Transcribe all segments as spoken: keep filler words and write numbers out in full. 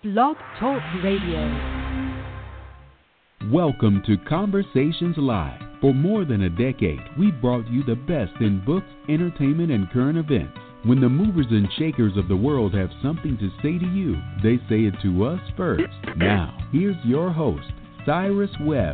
Blog Talk Radio. Welcome to Conversations Live. For more than a decade, we've brought you the best in books, entertainment, and current events. When the movers and shakers of the world have something to say to you, they say it to us first. Now, here's your host, Cyrus Webb.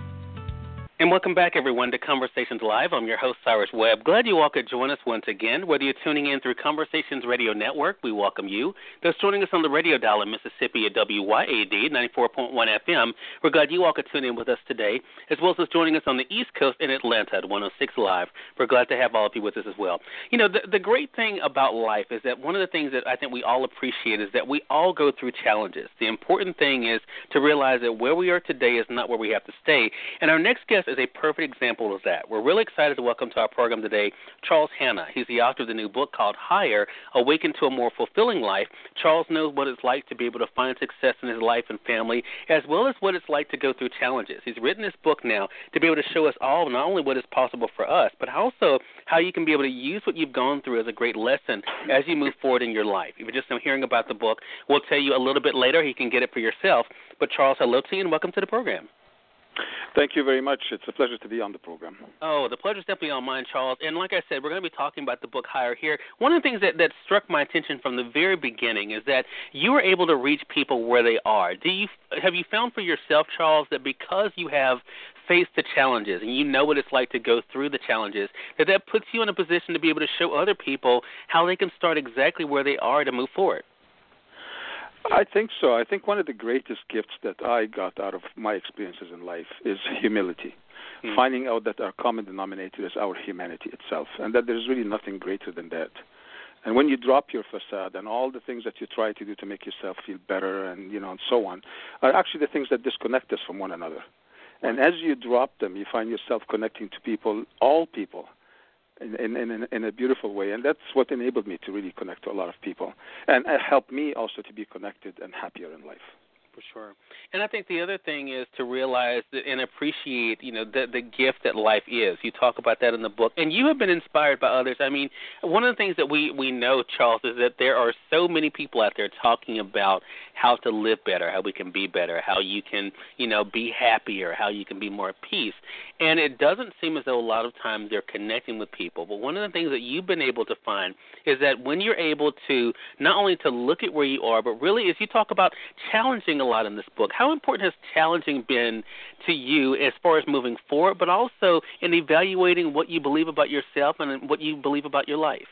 And welcome back, everyone, to Conversations Live. I'm your host, Cyrus Webb. Glad you all could join us once again. Whether you're tuning in through Conversations Radio Network, we welcome you. Those joining us on the radio dial in Mississippi at W Y A D ninety-four point one F M, we're glad you all could tune in with us today, as well as those joining us on the East Coast in Atlanta at one oh six Live. We're glad to have all of you with us as well. You know, the, the great thing about life is that one of the things that I think we all appreciate is that we all go through challenges. The important thing is to realize that where we are today is not where we have to stay. And our next guest is a perfect example of that. We're really excited to welcome to our program today Charles Hanna. He's the author of the new book called Higher, Awaken to a More Fulfilling Life. Charles knows what it's like to be able to find success in his life and family, as well as what it's like to go through challenges. He's written this book now to be able to show us all not only what is possible for us, but also how you can be able to use what you've gone through as a great lesson as you move forward in your life. If you're just hearing about the book, we'll tell you a little bit later. You can get it for yourself. But Charles, hello to you and welcome to the program. Thank you very much. It's a pleasure to be on the program. Oh, the pleasure's definitely on mine, Charles. And like I said, we're going to be talking about the book Higher here. One of the things that, that struck my attention from the very beginning is that you were able to reach people where they are. Do you have you found for yourself, Charles, that because you have faced the challenges and you know what it's like to go through the challenges, that that puts you in a position to be able to show other people how they can start exactly where they are to move forward? I think so. I think one of the greatest gifts that I got out of my experiences in life is humility, mm. finding out that our common denominator is our humanity itself, and that there's really nothing greater than that. And when you drop your facade and all the things that you try to do to make yourself feel better and, you know, and so on, are actually the things that disconnect us from one another. And as you drop them, you find yourself connecting to people, all people, In, in, in, in a beautiful way. And that's what enabled me to really connect to a lot of people. And it helped me also to be connected and happier in life. For sure. And I think the other thing is to realize that and appreciate, you know, the, the gift that life is. You talk about that in the book. And you have been inspired by others. I mean, one of the things that we, we know, Charles, is that there are so many people out there talking about how to live better, how we can be better, how you can, you know, be happier, how you can be more at peace. And it doesn't seem as though a lot of times they're connecting with people. But one of the things that you've been able to find is that when you're able to not only to look at where you are, but really as you talk about challenging a lot in this book, how important has challenging been to you as far as moving forward, but also in evaluating what you believe about yourself and what you believe about your life?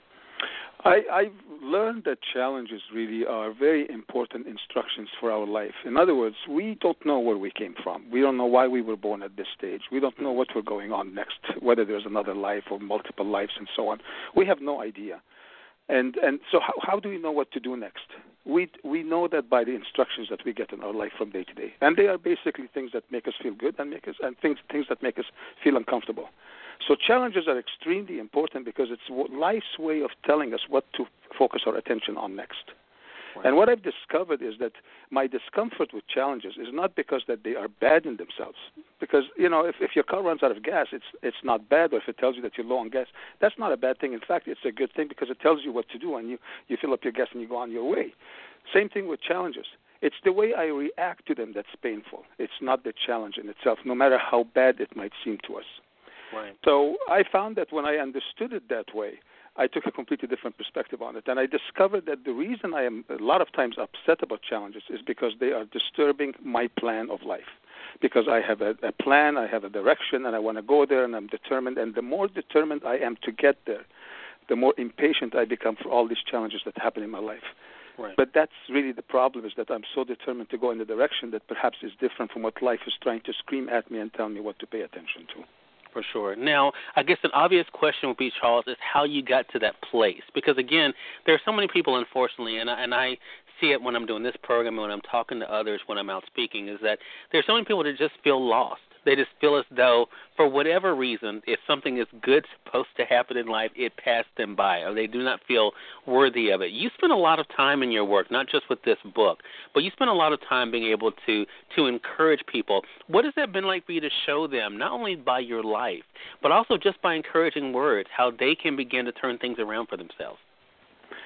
I, I've learned that challenges really are very important instructions for our life. In other words, we don't know where we came from. We don't know why we were born at this stage. We don't know what we're going on next, whether there's another life or multiple lives and so on. We have no idea. And and so how, how do we know what to do next? We we know that by the instructions that we get in our life from day to day. And they are basically things that make us feel good and make us and things things that make us feel uncomfortable. So challenges are extremely important because it's life's way of telling us what to focus our attention on next. Right. And what I've discovered is that my discomfort with challenges is not because that they are bad in themselves. Because, you know, if, if your car runs out of gas, it's it's not bad. Or if it tells you that you're low on gas, that's not a bad thing. In fact, it's a good thing because it tells you what to do and you, you fill up your gas and you go on your way. Same thing with challenges. It's the way I react to them that's painful. It's not the challenge in itself, no matter how bad it might seem to us. Right. So I found that when I understood it that way, I took a completely different perspective on it. And I discovered that the reason I am a lot of times upset about challenges is because they are disturbing my plan of life. Because I have a, a plan, I have a direction, and I want to go there, and I'm determined. And the more determined I am to get there, the more impatient I become for all these challenges that happen in my life. Right. But that's really the problem, is that I'm so determined to go in the direction that perhaps is different from what life is trying to scream at me and tell me what to pay attention to. For sure. Now, I guess an obvious question would be, Charles, is how you got to that place. Because, again, there are so many people, unfortunately, and I, and I see it when I'm doing this program and when I'm talking to others, when I'm out speaking, is that there are so many people that just feel lost. They just feel as though, for whatever reason, if something is good supposed to happen in life, it passed them by, or they do not feel worthy of it. You spend a lot of time in your work, not just with this book, but you spend a lot of time being able to, to encourage people. What has that been like for you to show them, not only by your life, but also just by encouraging words, how they can begin to turn things around for themselves?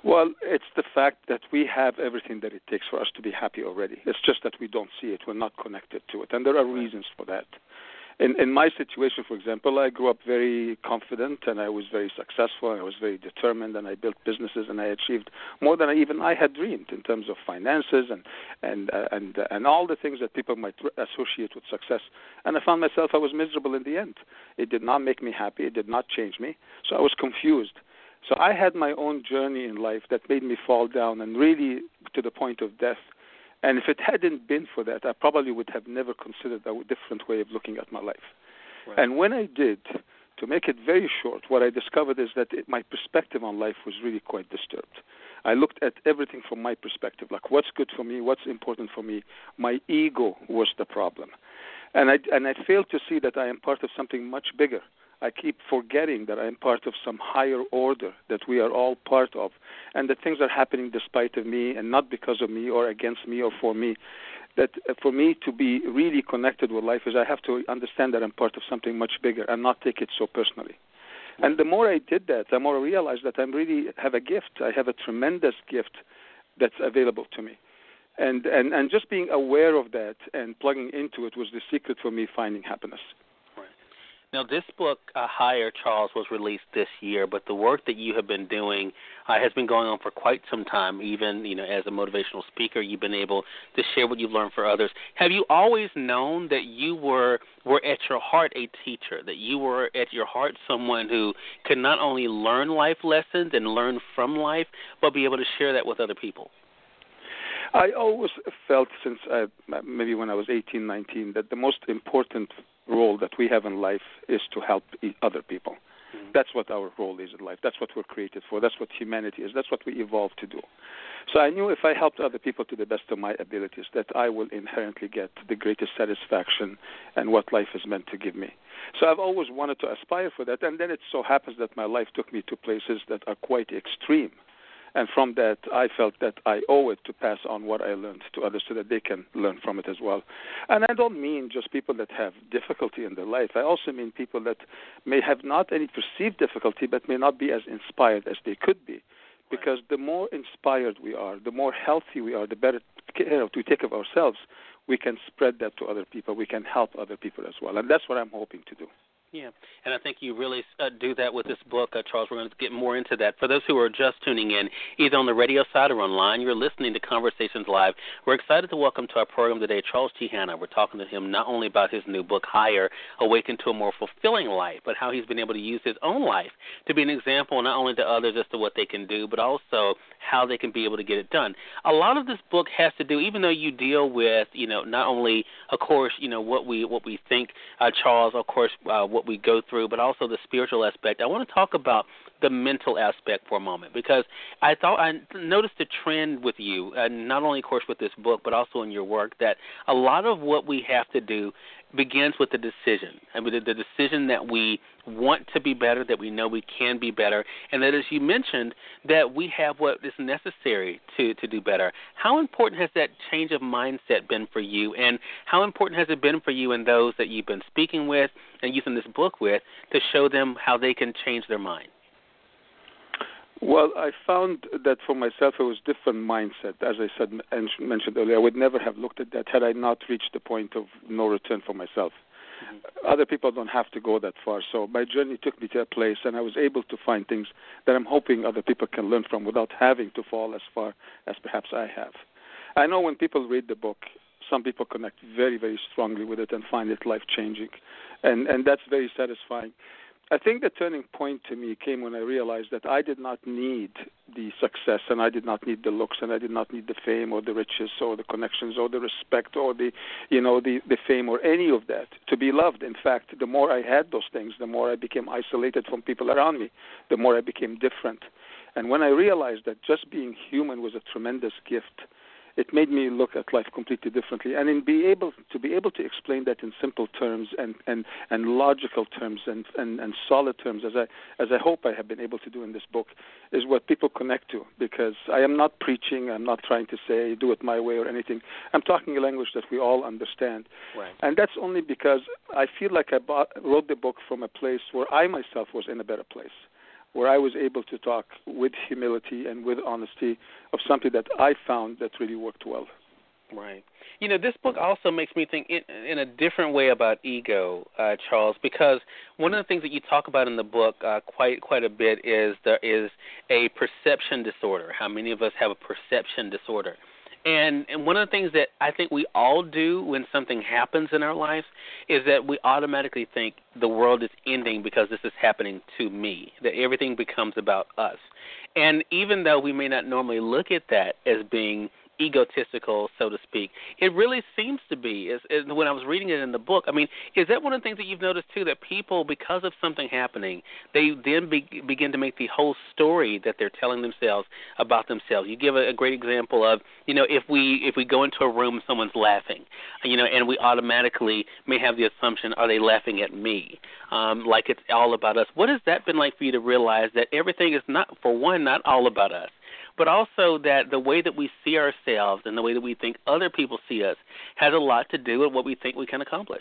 Well, it's the fact that we have everything that it takes for us to be happy already. It's just that we don't see it. We're not connected to it. And there are reasons for that. In, in my situation, for example, I grew up very confident, and I was very successful, and I was very determined, and I built businesses, and I achieved more than I, even I had dreamed in terms of finances and and uh, and uh, and all the things that people might associate with success. And I found myself I was miserable in the end. It did not make me happy. It did not change me. So I was confused. So I had my own journey in life that made me fall down and really to the point of death. And if it hadn't been for that, I probably would have never considered a different way of looking at my life. Right. And when I did, to make it very short, what I discovered is that it, my perspective on life was really quite disturbed. I looked at everything from my perspective, like what's good for me, what's important for me. My ego was the problem. And I, and I failed to see that I am part of something much bigger. I keep forgetting that I am part of some higher order that we are all part of, and that things are happening despite of me and not because of me or against me or for me. That for me to be really connected with life is I have to understand that I'm part of something much bigger and not take it so personally. And the more I did that, the more I realized that I really have a gift. I have a tremendous gift that's available to me. And, and, and just being aware of that and plugging into it was the secret for me finding happiness. Now, this book, uh, Higher, Charles, was released this year, but the work that you have been doing uh, has been going on for quite some time. Even, you know, as a motivational speaker, you've been able to share what you've learned for others. Have you always known that you were were at your heart a teacher, that you were at your heart someone who could not only learn life lessons and learn from life, but be able to share that with other people? I always felt since uh, maybe when I was eighteen, nineteen, that the most important role that we have in life is to help other people. Mm-hmm. That's what our role is in life. That's what we're created for. That's what humanity is. That's what we evolved to do. So I knew if I helped other people to the best of my abilities, that I will inherently get the greatest satisfaction and what life is meant to give me. So I've always wanted to aspire for that, and then it so happens that my life took me to places that are quite extreme. And from that, I felt that I owe it to pass on what I learned to others so that they can learn from it as well. And I don't mean just people that have difficulty in their life. I also mean people that may have not any perceived difficulty but may not be as inspired as they could be. Because the more inspired we are, the more healthy we are, the better care we take of ourselves, we can spread that to other people. We can help other people as well. And that's what I'm hoping to do. Yeah, and I think you really uh, do that with this book, uh, Charles. We're going to get more into that. For those who are just tuning in, either on the radio side or online, you're listening to Conversations Live. We're excited to welcome to our program today Charles T. Hanna. We're talking to him not only about his new book, Higher, Awaken to a More Fulfilling Life, but how he's been able to use his own life to be an example not only to others as to what they can do, but also how they can be able to get it done. A lot of this book has to do, even though you deal with, you know, not only, of course, you know, what we what we think, uh, Charles, of course, uh, what we go through, but also the spiritual aspect. I want to talk about the mental aspect for a moment, because I thought I noticed a trend with you, and not only, of course, with this book, but also in your work, that a lot of what we have to do begins with the decision. I mean, the, the decision that we want to be better, that we know we can be better, and that, as you mentioned, that we have what is necessary to, to do better. How important has that change of mindset been for you, and how important has it been for you and those that you've been speaking with and using this book with to show them how they can change their mind? Well, I found that for myself it was a different mindset. As I said and mentioned earlier, I would never have looked at that had I not reached the point of no return for myself. Mm-hmm. Other people don't have to go that far. So my journey took me to a place, and I was able to find things that I'm hoping other people can learn from without having to fall as far as perhaps I have. I know when people read the book, some people connect very, very strongly with it and find it life-changing, and, and that's very satisfying. I think the turning point to me came when I realized that I did not need the success, and I did not need the looks, and I did not need the fame or the riches or the connections or the respect or the, you know, the, the fame or any of that to be loved. In fact, the more I had those things, the more I became isolated from people around me, the more I became different. And when I realized that just being human was a tremendous gift, it made me look at life completely differently, and in be able to be able to explain that in simple terms and, and, and logical terms and, and, and solid terms, as I as I hope I have been able to do in this book, is what people connect to. Because I am not preaching, I'm not trying to say do it my way or anything. I'm talking a language that we all understand, right. And that's only because I feel like I bought, wrote the book from a place where I myself was in a better place. where I was able to talk with humility and with honesty of something that I found that really worked well. Right. You know, this book also makes me think in, in a different way about ego, uh, Charles, because one of the things that you talk about in the book uh, quite quite a bit is there is a perception disorder. How many of us have a perception disorder? And, and one of the things that I think we all do when something happens in our lives is that we automatically think the world is ending because this is happening to me, that everything becomes about us. And even though we may not normally look at that as being egotistical, so to speak, it really seems to be. Is, is when I was reading it in the book, I mean, is that one of the things that you've noticed too, that people, because of something happening, they then be, begin to make the whole story that they're telling themselves about themselves? You give a, a great example of, you know, if we if we go into a room, someone's laughing, you know, and we automatically may have the assumption, are they laughing at me? Um, like it's all about us. What has that been like for you to realize that everything is not, for one, not all about us, but also that the way that we see ourselves and the way that we think other people see us has a lot to do with what we think we can accomplish?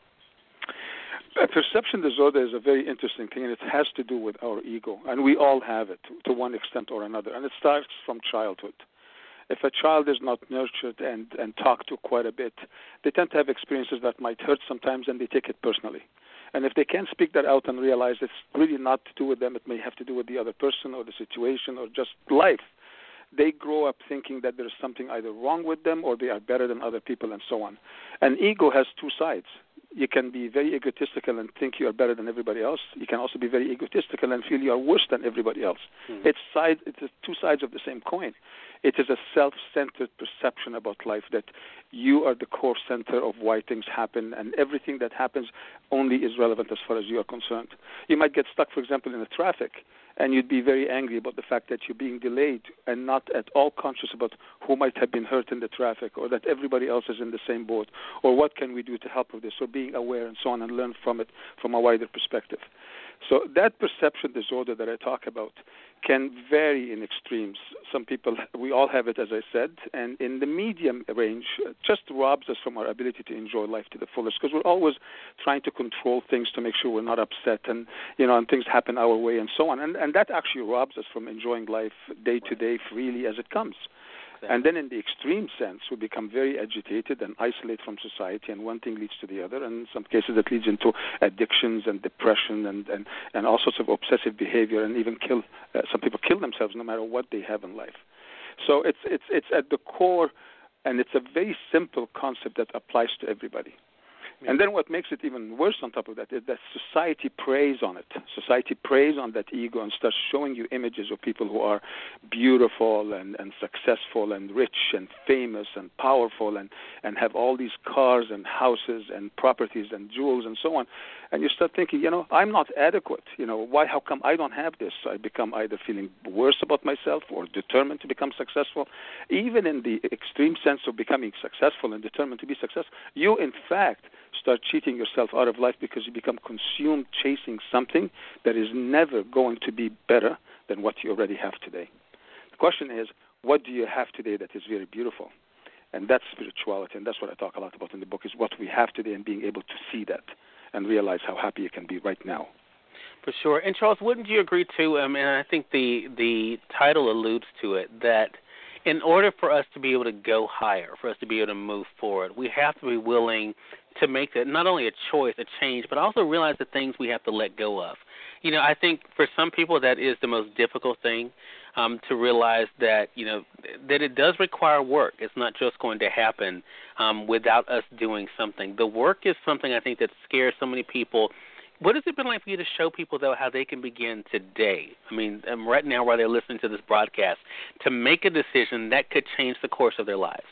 A perception disorder is a very interesting thing, and it has to do with our ego, and we all have it to one extent or another, and it starts from childhood. If a child is not nurtured and, and talked to quite a bit, they tend to have experiences that might hurt sometimes, and they take it personally. And if they can't speak that out and realize it's really not to do with them, it may have to do with the other person or the situation or just life, they grow up thinking that there's something either wrong with them or they are better than other people and so on. And ego has two sides. You can be very egotistical and think you are better than everybody else. You can also be very egotistical and feel you are worse than everybody else. Mm-hmm. It's side, it's two sides of the same coin. It is a self-centered perception about life that you are the core center of why things happen, and everything that happens only is relevant as far as you are concerned. You might get stuck, for example, in the traffic, and you'd be very angry about the fact that you're being delayed and not at all conscious about who might have been hurt in the traffic, or that everybody else is in the same boat, or what can we do to help with this, or being aware and so on, and learn from it from a wider perspective. So that perception disorder that I talk about can vary in extremes. Some people, we all have it, as I said, and in the medium range, just robs us from our ability to enjoy life to the fullest, because we're always trying to control things to make sure we're not upset, and you know, and things happen our way and so on, and and that actually robs us from enjoying life day to day freely as it comes. And then in the extreme sense, we become very agitated and isolate from society, and one thing leads to the other, and in some cases it leads into addictions and depression and, and, and all sorts of obsessive behavior, and even kill, uh, some people kill themselves no matter what they have in life. So it's, it's, it's at the core, and it's a very simple concept that applies to everybody. And then what makes it even worse on top of that is that society preys on it. Society preys on that ego and starts showing you images of people who are beautiful and, and successful and rich and famous and powerful and, and have all these cars and houses and properties and jewels and so on. And you start thinking, you know, I'm not adequate. You know, why? How come I don't have this? I become either feeling worse about myself or determined to become successful. Even in the extreme sense of becoming successful and determined to be successful, you, in fact, start cheating yourself out of life because you become consumed chasing something that is never going to be better than what you already have today. The question is, what do you have today that is very beautiful? And that's spirituality, and that's what I talk a lot about in the book, is what we have today and being able to see that and realize how happy you can be right now. For sure. And Charles, wouldn't you agree too, um, and I think the, the title alludes to it, that in order for us to be able to go higher, for us to be able to move forward, we have to be willing to make that not only a choice, a change, but also realize the things we have to let go of. You know, I think for some people that is the most difficult thing, um, to realize that, you know, that it does require work. It's not just going to happen um, without us doing something. The work is something I think that scares so many people. What has it been like for you to show people, though, how they can begin today? I mean, um, right now while they're listening to this broadcast, to make a decision that could change the course of their lives?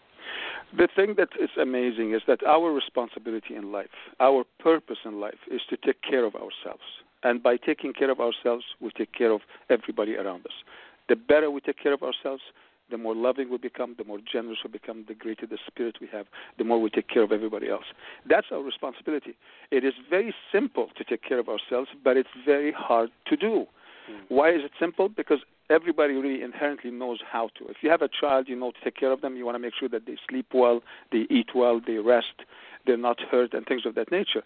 The thing that is amazing is that our responsibility in life, our purpose in life, is to take care of ourselves. And by taking care of ourselves, we take care of everybody around us. The better we take care of ourselves, the more loving we become, the more generous we become, the greater the spirit we have, the more we take care of everybody else. That's our responsibility. It is very simple to take care of ourselves, but it's very hard to do. Mm. Why is it simple? Because everybody really inherently knows how to. If you have a child, you know to take care of them. You want to make sure that they sleep well, they eat well, they rest, they're not hurt, and things of that nature.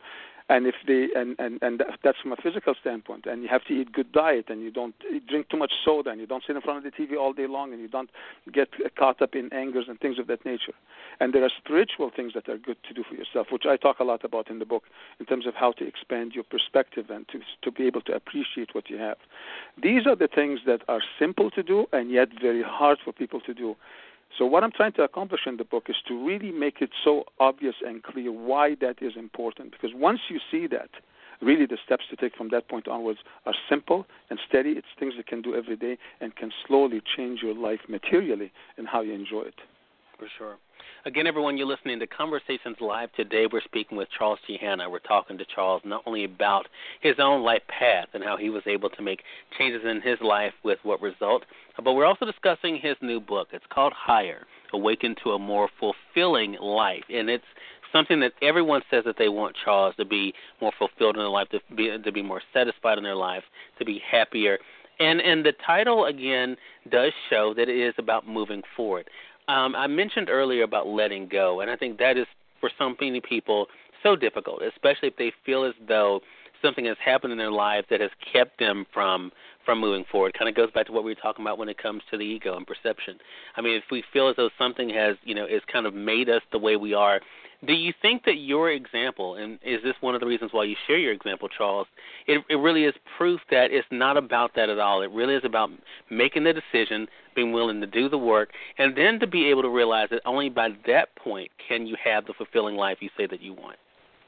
And if they and, and, and that's from a physical standpoint, and you have to eat good diet, and you don't drink too much soda, and you don't sit in front of the T V all day long, and you don't get caught up in angers and things of that nature. And there are spiritual things that are good to do for yourself, which I talk a lot about in the book in terms of how to expand your perspective and to to be able to appreciate what you have. These are the things that are simple to do and yet very hard for people to do. So what I'm trying to accomplish in the book is to really make it so obvious and clear why that is important. Because once you see that, really the steps to take from that point onwards are simple and steady. It's things you can do every day and can slowly change your life materially and how you enjoy it. For sure. Again, everyone, you're listening to Conversations Live. Today we're speaking with Charles T. Hanna. We're talking to Charles not only about his own life path and how he was able to make changes in his life with what result, but we're also discussing his new book. It's called Higher, Awaken to a More Fulfilling Life. And it's something that everyone says that they want Charles to be more fulfilled in their life, to be, to be more satisfied in their life, to be happier. And, and the title, again, does show that it is about moving forward. Um, I mentioned earlier about letting go, and I think that is, for so many people, so difficult, especially if they feel as though something has happened in their life that has kept them from from moving forward. Kind of goes back to what we were talking about when it comes to the ego and perception. I mean, if we feel as though something has, you know, has kind of made us the way we are, do you think that your example, and is this one of the reasons why you share your example, Charles, it, it really is proof that it's not about that at all. It really is about making the decision, being willing to do the work, and then to be able to realize that only by that point can you have the fulfilling life you say that you want.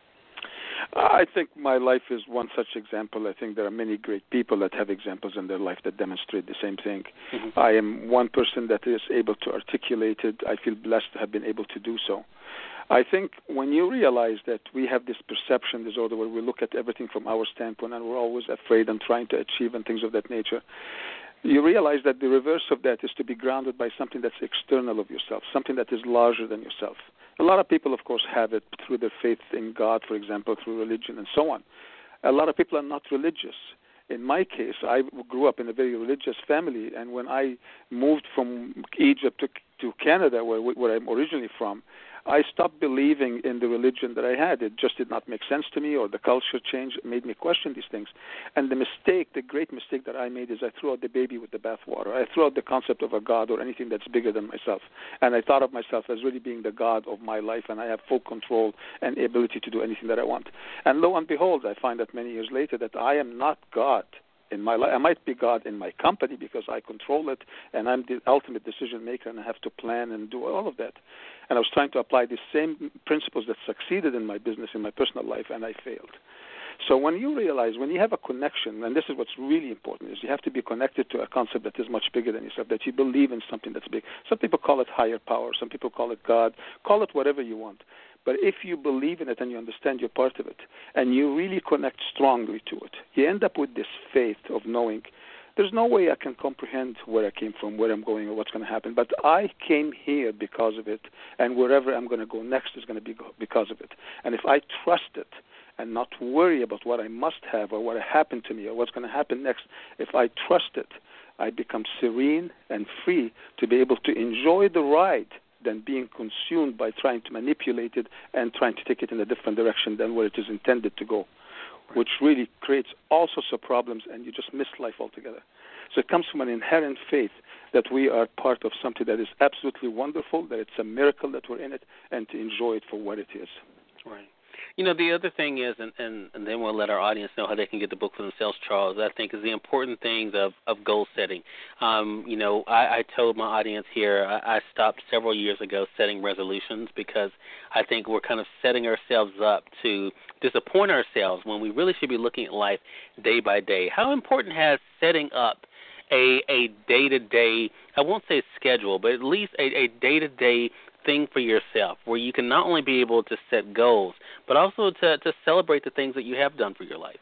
I think my life is one such example. I think there are many great people that have examples in their life that demonstrate the same thing. Mm-hmm. I am one person that is able to articulate it. I feel blessed to have been able to do so. I think when you realize that we have this perception disorder where we look at everything from our standpoint and we're always afraid and trying to achieve and things of that nature, you realize that the reverse of that is to be grounded by something that's external of yourself, something that is larger than yourself. A lot of people, of course, have it through their faith in God, for example, through religion and so on. A lot of people are not religious. In my case, I grew up in a very religious family, and when I moved from Egypt to, to Canada, where, where I'm originally from, I stopped believing in the religion that I had. It just did not make sense to me, or the culture change made me question these things. And the mistake, the great mistake that I made is I threw out the baby with the bathwater. I threw out the concept of a God or anything that's bigger than myself. And I thought of myself as really being the God of my life, and I have full control and ability to do anything that I want. And lo and behold, I find that many years later that I am not God in my life. I might be God in my company because I control it, and I'm the ultimate decision maker, and I have to plan and do all of that. And I was trying to apply the same principles that succeeded in my business, in my personal life, and I failed. So when you realize, when you have a connection, and this is what's really important, is you have to be connected to a concept that is much bigger than yourself, that you believe in something that's big. Some people call it higher power. Some people call it God. Call it whatever you want. But if you believe in it and you understand you're part of it, and you really connect strongly to it, you end up with this faith of knowing there's no way I can comprehend where I came from, where I'm going, or what's going to happen. But I came here because of it, and wherever I'm going to go next is going to be because of it. And if I trust it and not worry about what I must have or what happened to me or what's going to happen next, if I trust it, I become serene and free to be able to enjoy the ride than being consumed by trying to manipulate it and trying to take it in a different direction than where it is intended to go, which really creates all sorts of problems, and you just miss life altogether. So it comes from an inherent faith that we are part of something that is absolutely wonderful, that it's a miracle that we're in it, and to enjoy it for what it is. Right. You know, the other thing is, and, and, and then we'll let our audience know how they can get the book for themselves, Charles, I think is the important things of, of goal setting. Um, you know, I, I told my audience here, I, I stopped several years ago setting resolutions because I think we're kind of setting ourselves up to disappoint ourselves when we really should be looking at life day by day. How important has setting up a, a day-to-day, I won't say schedule, but at least a, a day-to-day thing for yourself where you can not only be able to set goals, but also to, to celebrate the things that you have done for your life?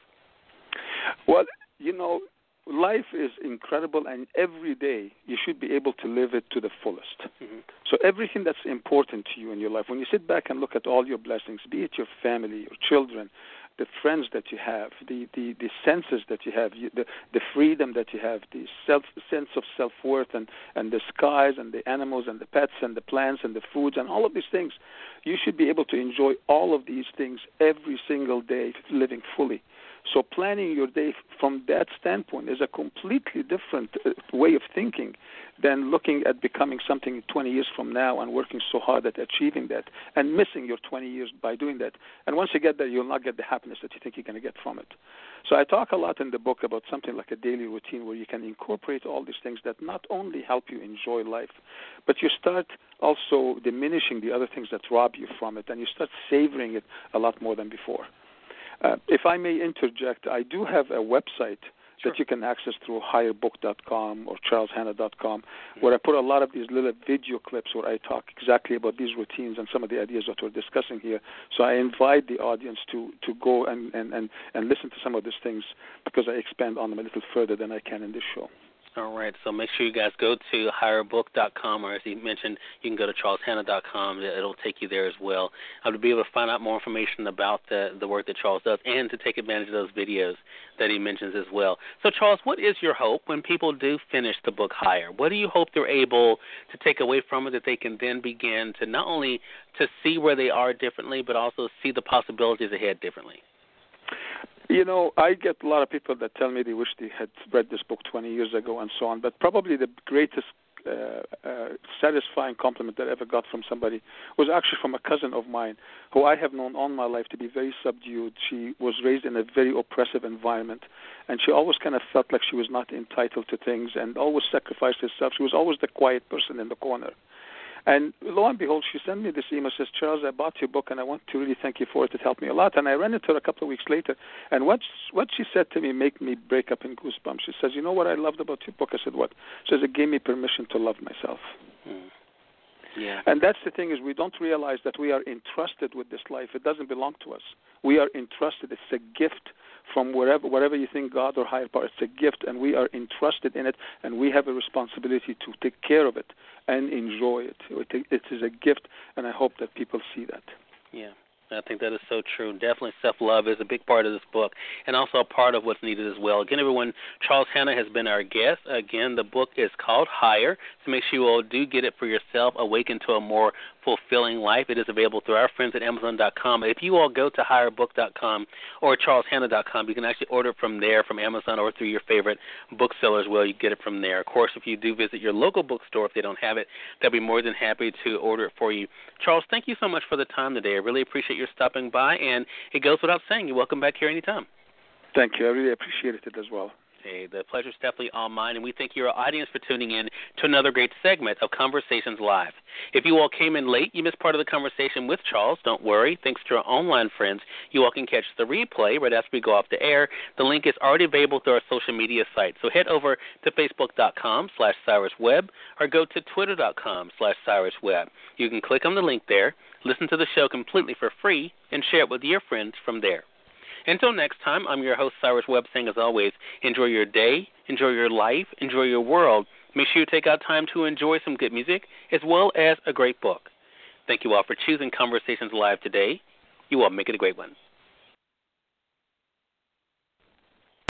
Well, you know, life is incredible, and every day you should be able to live it to the fullest. Mm-hmm. So everything that's important to you in your life, when you sit back and look at all your blessings, be it your family, your children, the friends that you have, the, the, the senses that you have, you, the, the freedom that you have, the self, sense of self-worth, and, and the skies and the animals and the pets and the plants and the foods and all of these things, you should be able to enjoy all of these things every single day, living fully. So planning your day from that standpoint is a completely different uh, way of thinking than looking at becoming something twenty years from now and working so hard at achieving that and missing your twenty years by doing that. And once you get there, you'll not get the happiness that you think you're going to get from it. So I talk a lot in the book about something like a daily routine where you can incorporate all these things that not only help you enjoy life, but you start also diminishing the other things that rob you from it, and you start savoring it a lot more than before. Uh, if I may interject, I do have a website Sure. that you can access through higher book dot com or charles hanna dot com, mm-hmm. where I put a lot of these little video clips where I talk exactly about these routines and some of the ideas that we're discussing here. So I invite the audience to, to go and, and, and, and listen to some of these things, because I expand on them a little further than I can in this show. All right, so make sure you guys go to higher book dot com, or as he mentioned, you can go to charles hanna dot com. It'll take you there as well. I would be able to find out more information about the, the work that Charles does and to take advantage of those videos that he mentions as well. So, Charles, what is your hope when people do finish the book Higher? What do you hope they're able to take away from it that they can then begin to not only to see where they are differently, but also see the possibilities ahead differently? You know, I get a lot of people that tell me they wish they had read this book twenty years ago and so on, but probably the greatest uh, uh, satisfying compliment that I ever got from somebody was actually from a cousin of mine who I have known all my life to be very subdued. She was raised in a very oppressive environment, and she always kind of felt like she was not entitled to things and always sacrificed herself. She was always the quiet person in the corner. And lo and behold, she sent me this email, says, Charles, I bought your book, and I want to really thank you for it. It helped me a lot. And I ran into her a couple of weeks later, and what what she said to me made me break up in goosebumps. She says, you know what I loved about your book? I said, what? She says, it gave me permission to love myself. Mm. Yeah. And that's the thing, is we don't realize that we are entrusted with this life. It doesn't belong to us. We are entrusted. It's a gift from wherever, wherever you think God or higher power. It's a gift, and we are entrusted in it, and we have a responsibility to take care of it and enjoy it. It is a gift, and I hope that people see that. Yeah. I think that is so true. Definitely self-love is a big part of this book, and also a part of what's needed as well. Again, everyone, Charles Hanna has been our guest. Again, the book is called Higher, so make sure you all do get it for yourself, Awaken to a More Fulfilling Life. It is available through our friends at amazon dot com. If you all go to higher book dot com or charles hanna dot com, you can actually order it from there, from Amazon, or through your favorite bookseller as well. You get it from there. Of course, if you do visit your local bookstore, if they don't have it, they'll be more than happy to order it for you. Charles, thank you so much for the time today. I really appreciate your stopping by, and it goes without saying, you're welcome back here anytime. Thank you. I really appreciated it as well. Hey, the pleasure's definitely all mine, and we thank your audience for tuning in to another great segment of Conversations Live. If you all came in late, you missed part of the conversation with Charles. Don't worry. Thanks to our online friends, you all can catch the replay right after we go off the air. The link is already available through our social media site, so head over to facebook dot com slash Cyrus Webb or go to twitter dot com slash Cyrus Webb. You can click on the link there, listen to the show completely for free, and share it with your friends from there. Until next time, I'm your host, Cyrus Webb, saying as always, enjoy your day, enjoy your life, enjoy your world. Make sure you take out time to enjoy some good music as well as a great book. Thank you all for choosing Conversations Live today. You all make it a great one.